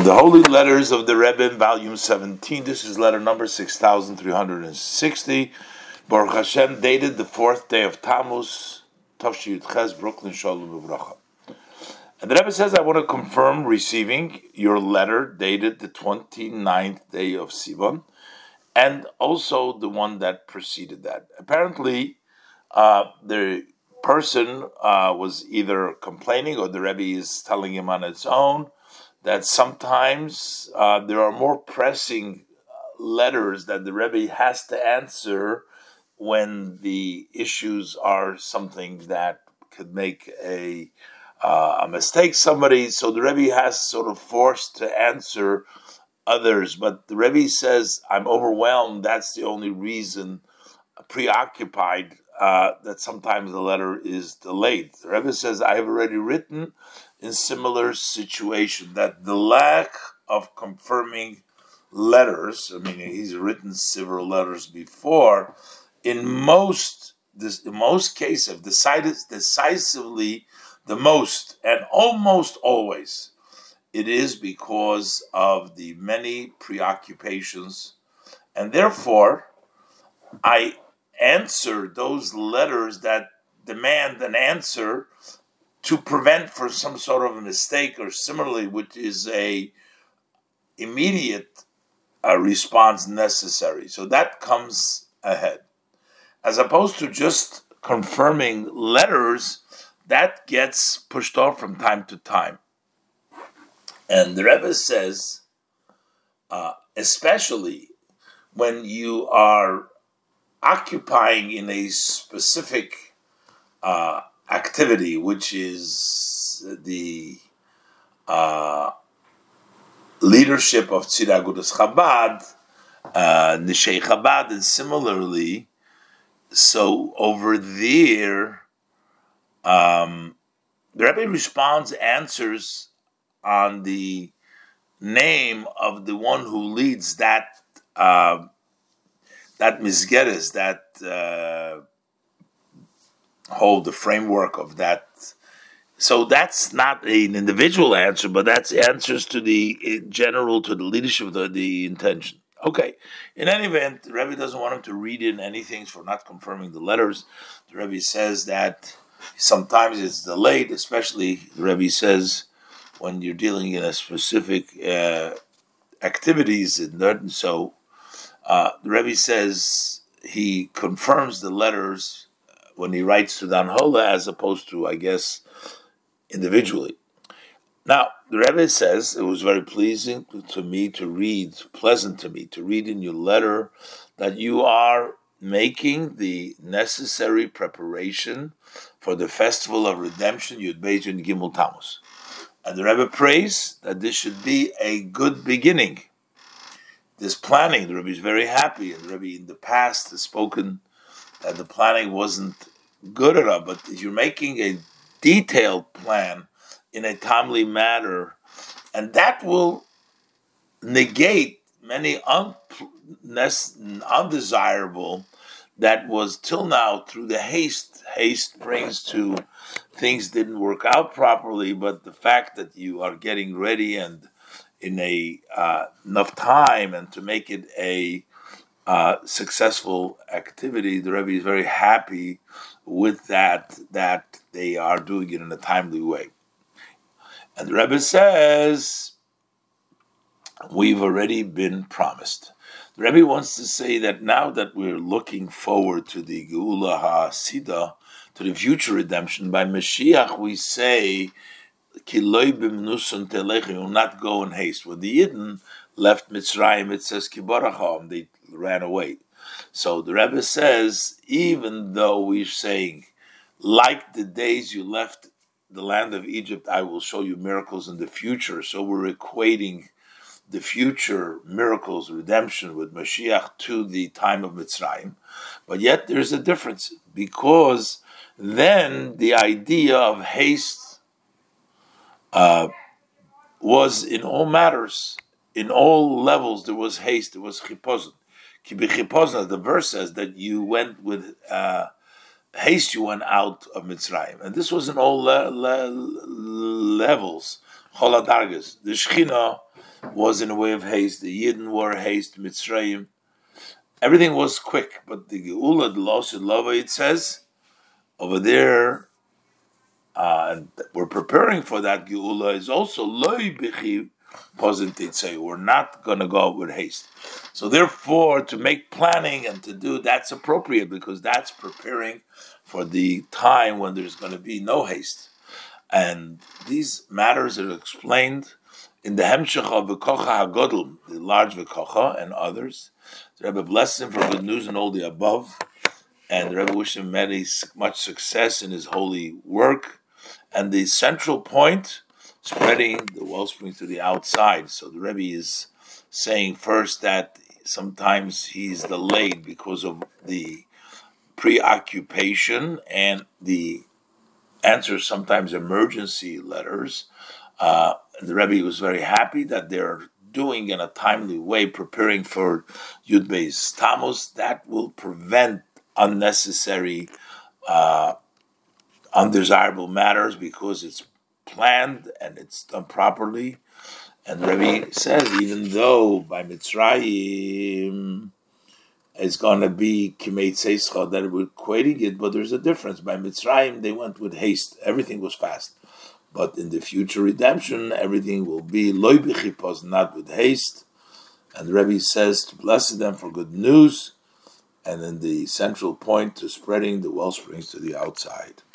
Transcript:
The Holy Letters of the Rebbe, Volume 17. This is letter number 6360. Baruch Hashem, dated the 4th day of Tammuz, Tafshi Yud Ches, Brooklyn, Shalom Uvracha. And the Rebbe says, I want to confirm receiving your letter dated the 29th day of Sivan, and also the one that preceded that. Apparently, the person was either complaining, or the Rebbe is telling him on its own, that sometimes there are more pressing letters that the Rebbe has to answer when the issues are something that could make a mistake somebody. So the Rebbe has sort of forced to answer others. But the Rebbe says, I'm overwhelmed. That's the only reason, preoccupied, that sometimes the letter is delayed. The Rebbe says, I have already written in similar situation that the lack of confirming letters, I mean, he's written several letters before, in most cases, decisively the most, and almost always, it is because of the many preoccupations, and therefore I answer those letters that demand an answer to prevent for some sort of a mistake, or similarly, which is a immediate response necessary. So that comes ahead. As opposed to just confirming letters, that gets pushed off from time to time. And the Rebbe says, especially when you are occupying in a specific activity, which is the leadership of Tzidei Agudas Chabad, Nishei Chabad, and similarly, so over there, the Rebbe answers on the name of the one who leads that misgeres, that hold the framework of that. So that's not an individual answer, but that's answers to the general, to the leadership of the intention. Okay. In any event, the Rebbe doesn't want him to read in anything for not confirming the letters. The Rebbe says that sometimes it's delayed, especially the Rebbe says when you're dealing in a specific activities. And so the Rebbe says he confirms the letters when he writes to Dan Hola, as opposed to, I guess, individually. Now, the Rebbe says, it was very pleasant to me to read in your letter that you are making the necessary preparation for the festival of redemption, Yud Beis and Gimel Tammuz. And the Rebbe prays that this should be a good beginning. This planning, the Rebbe is very happy, and the Rebbe in the past has spoken that the planning wasn't good enough, but you're making a detailed plan in a timely manner, and that will negate many undesirable that was till now through the haste. Haste brings to things didn't work out properly, but the fact that you are getting ready and in a enough time and to make it a successful activity, the Rebbe is very happy with that they are doing it in a timely way. And the Rebbe says, we've already been promised. The Rebbe wants to say that now that we're looking forward to the Geula HaSida, to the future redemption, by Mashiach we say, Ki loy b'mnusun telech, you will not go in haste. When the Yidden left Mitzrayim, it says, Ki baracham, they ran away. So the Rebbe says, even though we're saying, like the days you left the land of Egypt, I will show you miracles in the future. So we're equating the future miracles, redemption with Mashiach to the time of Mitzrayim. But yet there's a difference, because then the idea of haste was in all matters, in all levels, there was haste, there was chipozon. Ki b'chipozon, the verse says that you went with haste, you went out of Mitzrayim. And this was in all levels, chol hadargas. The Shechina was in a way of haste. The Yidden were haste, Mitzrayim. Everything was quick, but the Geula, the Lost Lava, it says over there, and we're preparing for that Geula, is also Loi Bichi Positive. We're not going to go with haste. So therefore, to make planning and to do, that's appropriate because that's preparing for the time when there's going to be no haste. And these matters are explained in the Hemshech of V'kocha HaGodl, the large V'kocha and others. The Rebbe blessed him for good news and all the above. And the Rebbe wished him much success in his holy work. And the central point, spreading the wellspring to the outside. So the Rebbe is saying first that sometimes he's delayed because of the preoccupation and the answers, sometimes emergency letters. The Rebbe was very happy that they're doing in a timely way, preparing for Yud Beis Tammuz. That will prevent unnecessary, undesirable matters because it's planned and it's done properly. And the Rebbe says, even though by Mitzrayim it's going to be Kimei Tzeischa, that we're equating it, but there's a difference. By Mitzrayim, they went with haste. Everything was fast. But in the future redemption, everything will be Loi B'chipos, not with haste. And the Rebbe says to bless them for good news, and then the central point to spreading the well springs to the outside.